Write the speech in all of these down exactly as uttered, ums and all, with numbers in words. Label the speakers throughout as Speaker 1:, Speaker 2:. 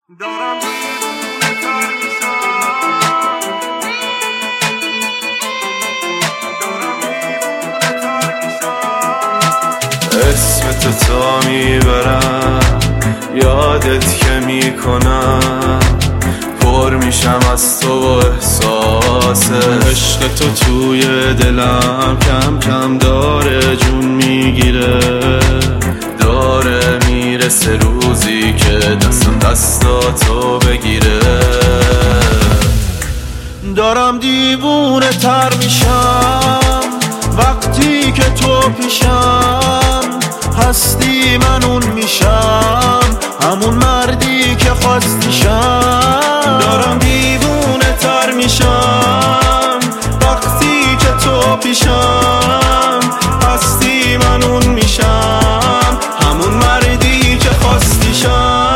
Speaker 1: دارم دیوونه تر میشم دارم دیوونه تر میشم اسم تو تا میبرم یادت که میکنم پر میشم از تو و احساس عشق تو توی دلم کم کم داره جون میگیره داره میرسه روزی که دستم دستاتو بگیره دارم دیوونه تر میشم وقتی که تو پیشم هستی من اون میشم همون مردی که خواستیشم دارم دیوونه تر میشم وقتی که تو پیشم هستی من اون میشم همون مردی که خواستیشم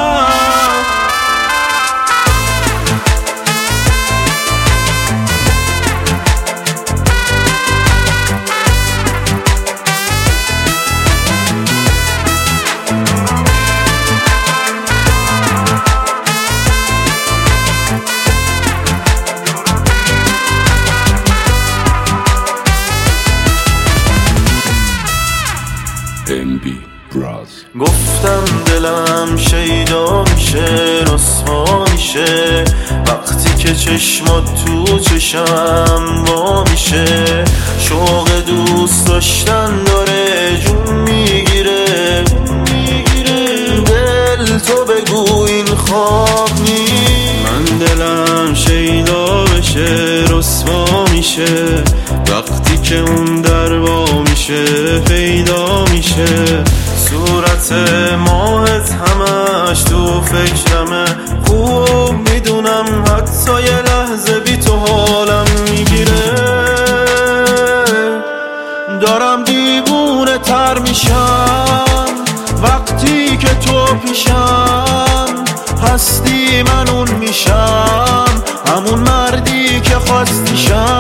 Speaker 2: ام بی براز
Speaker 1: گفتم دلم شیدا میشه رسوا میشه وقتی که چشمات تو چشم وا میشه شوق دوست داشتن داره جون میگیره دل تو بگو این خواب نیست من دلم شیدا بشه رسوا میشه وقتی که اون در وا میشه پیدا میشه صورت ماهت همش تو فکرمه خوب میدونم حتی یه لحظه بی تو حالم میگیره دارم دیوونه تر میشم وقتی که تو پیشم هستی من اون میشم همون مردی که خواستیشم